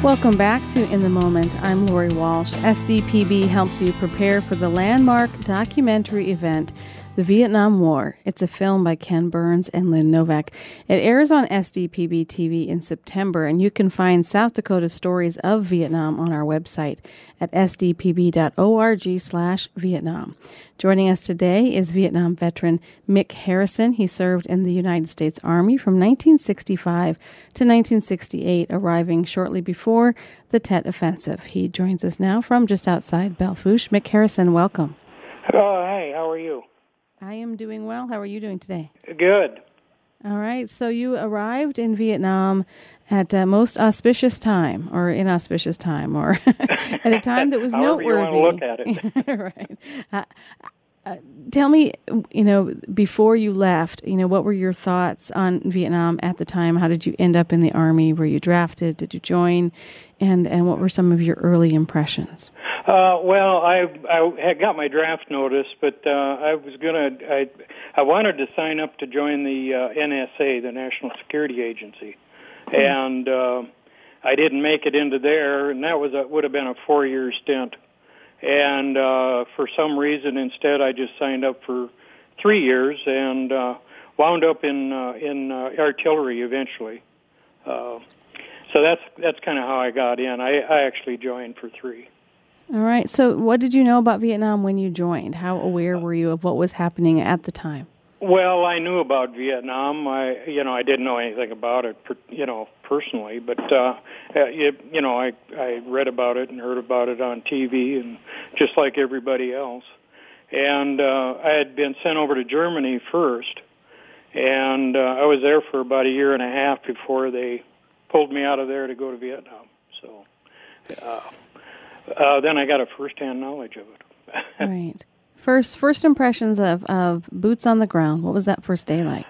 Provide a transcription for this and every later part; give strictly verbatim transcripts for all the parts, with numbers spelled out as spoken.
Welcome back to In the Moment. I'm Lori Walsh. S D P B helps you prepare for the landmark documentary event, The Vietnam War. It's a film by Ken Burns and Lynn Novak. It airs on S D P B T V in September, and you can find South Dakota stories of Vietnam on our website at s d p b dot org slash Vietnam. Joining us today is Vietnam veteran Mick Harrison. He served in the United States Army from nineteen sixty-five to nineteen sixty-eight, arriving shortly before the Tet Offensive. He joins us now from just outside Belle Fourche. Mick Harrison, welcome. Oh, hey, how are you? I am doing well. How are you doing today? Good. All right. So you arrived in Vietnam at a most auspicious time, or inauspicious time, or at a time that was However noteworthy. you want to look at it. Right. Uh, uh, tell me, you know, before you left, you know, what were your thoughts on Vietnam at the time? How did you end up in the Army? Were you drafted? Did you join? And and what were some of your early impressions? Uh, well, I I had got my draft notice, but uh, I was gonna I I wanted to sign up to join the uh, N S A, the National Security Agency, mm-hmm. and uh, I didn't make it into there, and that was a, would have been a four year stint. And uh, for some reason, instead, I just signed up for three years and uh, wound up in uh, in uh, artillery eventually. Uh, so that's that's kind of how I got in. I, I actually joined for three. All right. So what did you know about Vietnam when you joined? How aware were you of what was happening at the time? Well, I knew about Vietnam. I, you know, I didn't know anything about it, you know, personally. But uh, it, you know, I I read about it and heard about it on T V, and just like everybody else. And uh, I had been sent over to Germany first, and uh, I was there for about a year and a half before they pulled me out of there to go to Vietnam. So. Uh, Uh, then I got a first-hand knowledge of it. Right. First, first impressions of, of boots on the ground. What was that first day like?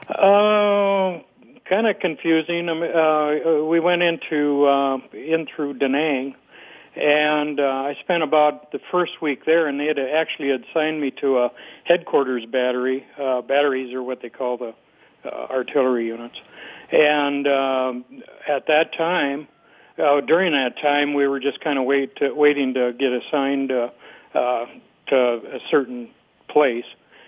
Uh, kind of confusing. Um, uh, we went into uh, in through Da Nang, and uh, I spent about the first week there, and they had actually assigned me to a headquarters battery. Uh, batteries are what they call the uh, artillery units, and um, at that time. Uh, during that time, we were just kind of wait to, waiting to get assigned uh, uh, to a certain place,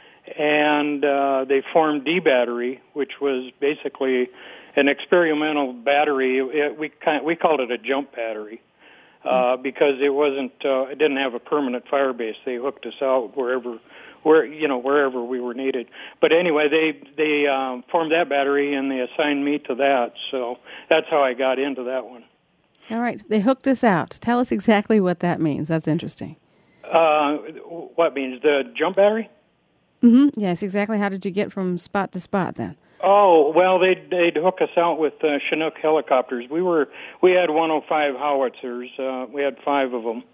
and uh, they formed D Battery, which was basically an experimental battery. It, we kind we called it a jump battery uh, because it wasn't uh, it didn't have a permanent fire base. They hooked us out wherever where you know wherever we were needed. But anyway, they they um, formed that battery and they assigned me to that. So that's how I got into that one. All right. They hooked us out. Tell us exactly what that means. That's interesting. Uh, what means? The jump battery? Mm-hmm. Yes, exactly. How did you get from spot to spot then? Oh, well, they'd, they'd hook us out with uh, Chinook helicopters. We were we had one oh five howitzers. Uh, we had five of them.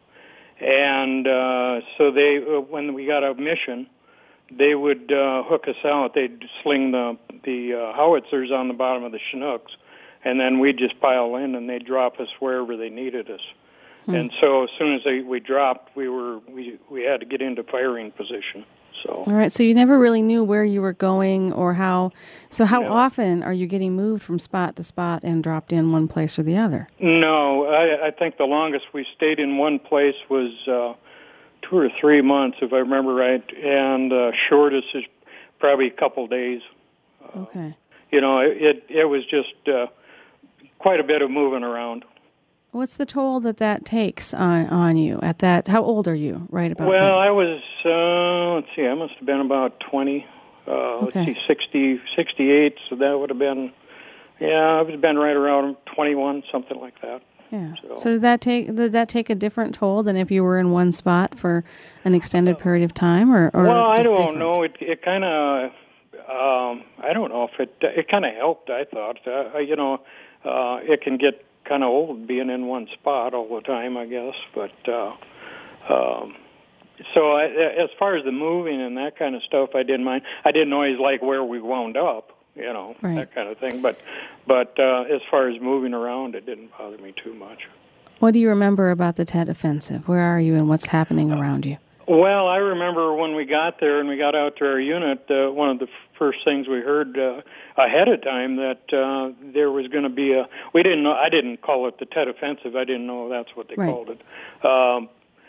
And uh, so they, uh, when we got a mission, they would uh, hook us out. They'd sling the, the uh, howitzers on the bottom of the Chinooks. And then we'd just pile in, and they'd drop us wherever they needed us. Hmm. And so as soon as they, we dropped, we were we we had to get into firing position. So all right. So you never really knew where you were going or how. So how no. often are you getting moved from spot to spot and dropped in one place or the other? No, I, I think the longest we stayed in one place was uh, two or three months, if I remember right, and uh, shortest is probably a couple days. Uh, okay. You know, it it, it was just. Uh, Quite a bit of moving around. What's the toll that that takes on, on you at that? How old are you, right about Well, that? I was, uh, let's see, I must have been about twenty. Uh, okay. Let's see, sixty, sixty-eight, so that would have been, yeah, I would have been right around twenty-one, something like that. Yeah. So, so did that take did that take a different toll than if you were in one spot for an extended period of time, or, or well, I don't different? know. It it kind of, um, I don't know if it it kind of helped. I thought, uh, you know. Uh, it can get kind of old being in one spot all the time, I guess. But uh, um, so I, as far as the moving and that kind of stuff, I didn't mind. I didn't always like where we wound up, you know, right. that kind of thing. But but uh, as far as moving around, it didn't bother me too much. What do you remember about the Tet Offensive? Where are you and what's happening around you? Well, I remember when we got there and we got out to our unit, uh, one of the f- first things we heard uh, ahead of time that uh, there was going to be a. We didn't know. I didn't call it the Tet Offensive. I didn't know that's what they Right. called it. Um,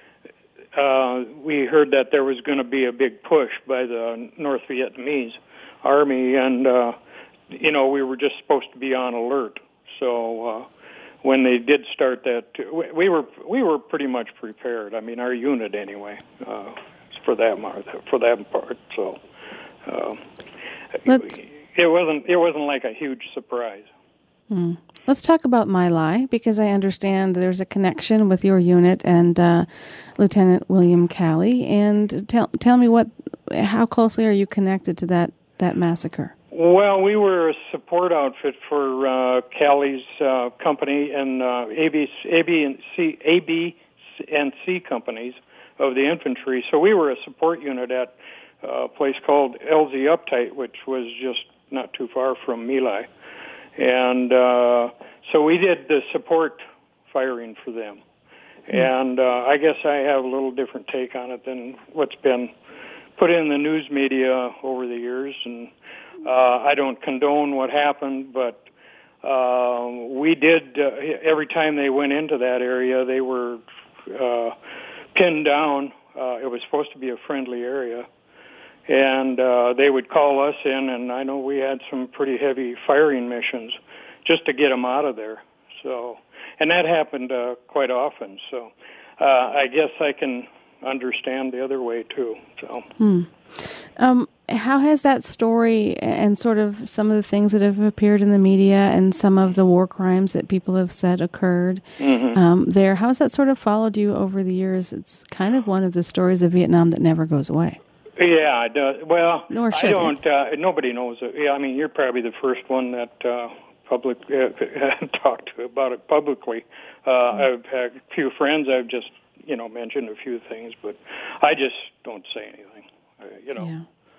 uh, we heard that there was going to be a big push by the North Vietnamese Army, and uh, you know we were just supposed to be on alert. So. Uh, When they did start that, we were we were pretty much prepared. I mean, our unit anyway, uh, for that for that part. So uh, Let's, it wasn't it wasn't like a huge surprise. hmm. Let's talk about My Lai, because I understand there's a connection with your unit and uh, Lieutenant William Calley. And tell tell me what, how closely are you connected to that that massacre? Well, we were a support outfit for uh, Calley's uh, company and uh, A B, A B and C, A B and C companies of the infantry. So we were a support unit at a place called L Z Uptight, which was just not too far from My Lai. And uh, so we did the support firing for them. Mm-hmm. And uh, I guess I have a little different take on it than what's been put in the news media over the years. And Uh, I don't condone what happened, but uh, we did, uh, every time they went into that area, they were uh, pinned down. Uh, it was supposed to be a friendly area. And uh, they would call us in, and I know we had some pretty heavy firing missions just to get them out of there. So, and that happened uh, quite often. So uh, I guess I can understand the other way, too. So. Hmm. Um, how has that story and sort of some of the things that have appeared in the media and some of the war crimes that people have said occurred mm-hmm. um, there, how has that sort of followed you over the years? It's kind of one of the stories of Vietnam that never goes away. Yeah, it does. Well, Nor should I don't. It. Uh, nobody knows it. Yeah, I mean, you're probably the first one that uh, public uh, talked to about it publicly. Uh, mm-hmm. I've had a few friends. I've just, you know, mentioned a few things, but I just don't say anything. Uh, you know. Yeah.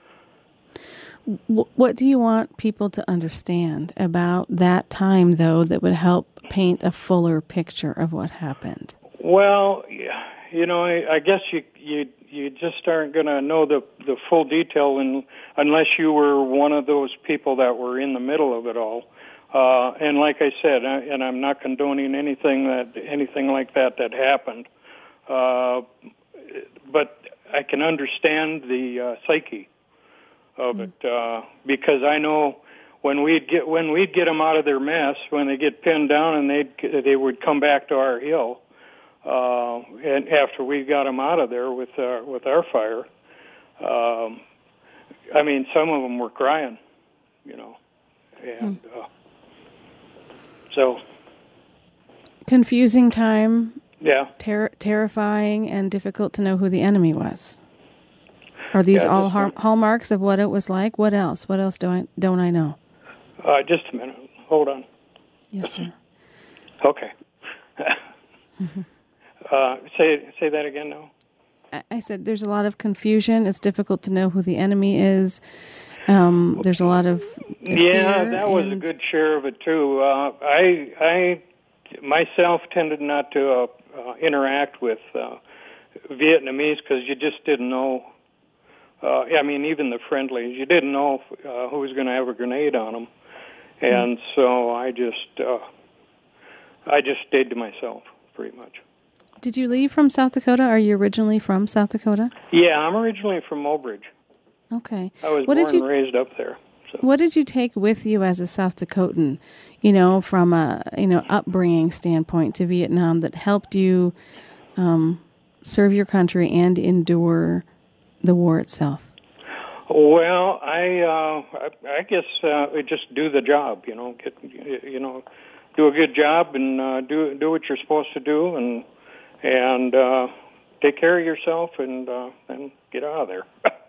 What do you want people to understand about that time, though, that would help paint a fuller picture of what happened? Well, you know, I, I guess you you you just aren't going to know the the full detail in, unless you were one of those people that were in the middle of it all. Uh, and like I said, I, and I'm not condoning anything that anything like that that happened, uh, but I can understand the uh, psyche of it, uh, because I know when we'd get when we'd get them out of their mess, when they get pinned down, and they they would come back to our hill, uh, and after we got them out of there with our, with our fire, um, I mean, some of them were crying, you know, and uh, so confusing time, yeah, ter- terrifying, and difficult to know who the enemy was. Are these yeah, all har- hallmarks of what it was like? What else? What else do I don't I know? Uh, just a minute. Hold on. Yes, sir. Okay. uh, say say that again now. I, I said there's a lot of confusion. It's difficult to know who the enemy is. Um, there's a lot of yeah, that was and... a good share of it too. Uh, I I myself tended not to uh, uh, interact with uh, Vietnamese because you just didn't know. Uh, I mean, even the friendlies, you didn't know uh, who was going to have a grenade on them, and mm-hmm. so I just, uh, I just stayed to myself, pretty much. Did you leave from South Dakota? Are you originally from South Dakota? Yeah, I'm originally from Mobridge. Okay. I was what born did you, and raised up there. So. What did you take with you as a South Dakotan, you know, from a you know upbringing standpoint to Vietnam that helped you um, serve your country and endure the war itself? Well, I uh, I, I guess uh, just do the job. You know, get you know, do a good job and uh, do do what you're supposed to do, and and uh, take care of yourself, and uh, and get out of there.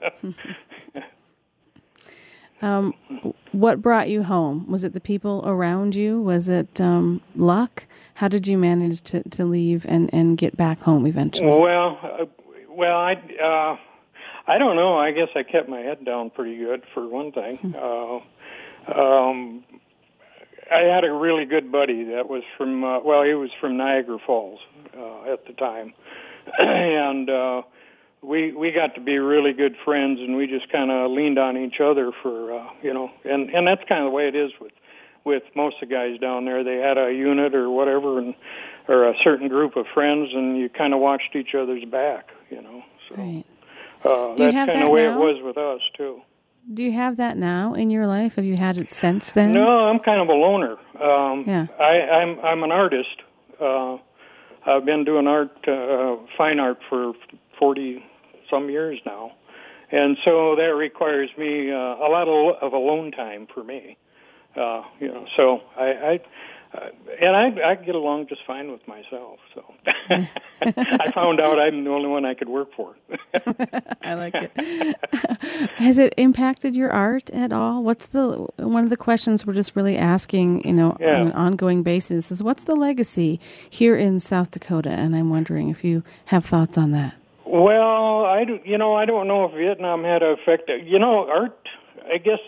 um, what brought you home? Was it the people around you? Was it um, luck? How did you manage to, to leave and, and get back home eventually? Well, uh, well, I. Uh, I don't know. I guess I kept my head down pretty good, for one thing. Uh, um, I had a really good buddy that was from, uh, well, he was from Niagara Falls uh, at the time. and uh, we we got to be really good friends, and we just kind of leaned on each other for uh, you know, and and that's kind of the way it is with with most of the guys down there. They had a unit or whatever, and or a certain group of friends, and you kind of watched each other's back, you know. So Right. uh, Do you that's have kind that of the way now? it was with us too. Do you have that now in your life? Have you had it since then? No, I'm kind of a loner. Um, Yeah. I, I'm I'm an artist. Uh, I've been doing art, uh, fine art, for forty some years now, and so that requires me uh, a lot of, of alone time for me. Uh, you know, so I, I uh, and I I get along just fine with myself. So I found out I'm the only one I could work for. I like it. Has it impacted your art at all? What's the one of the questions we're just really asking, you know, Yeah. on an ongoing basis is what's the legacy here in South Dakota? And I'm wondering if you have thoughts on that. Well, I do, you know I don't know if Vietnam had an effect. You know, art. I guess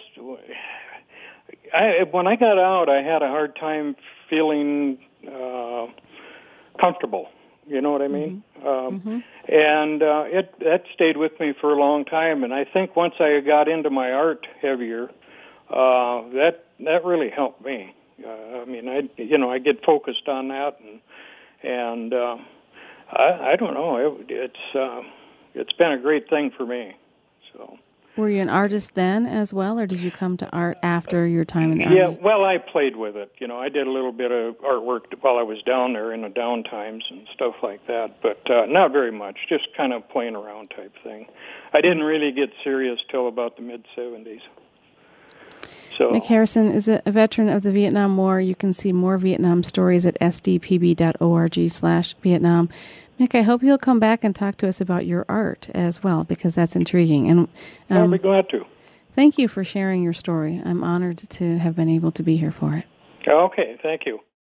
I when I got out, I had a hard time feeling uh, comfortable. You know what I mean? Mm-hmm. Um, mm-hmm. And uh, it that stayed with me for a long time. And I think once I got into my art heavier, uh, that that really helped me. Uh, I mean, I you know I get focused on that, and and uh, I, I don't know. It, it's uh, it's been a great thing for me. So. Were you an artist then as well, or did you come to art after your time in the yeah, Army? well, I played with it. You know, I did a little bit of artwork while I was down there in the down times and stuff like that, but uh, not very much, just kind of playing around type thing. I didn't really get serious till about the mid-seventies. So, Mick Harrison is a veteran of the Vietnam War. You can see more Vietnam stories at s d p b dot org slash Vietnam. Mick, I hope you'll come back and talk to us about your art as well, because that's intriguing. And um, I'll be glad to. Thank you for sharing your story. I'm honored to have been able to be here for it. Okay, thank you.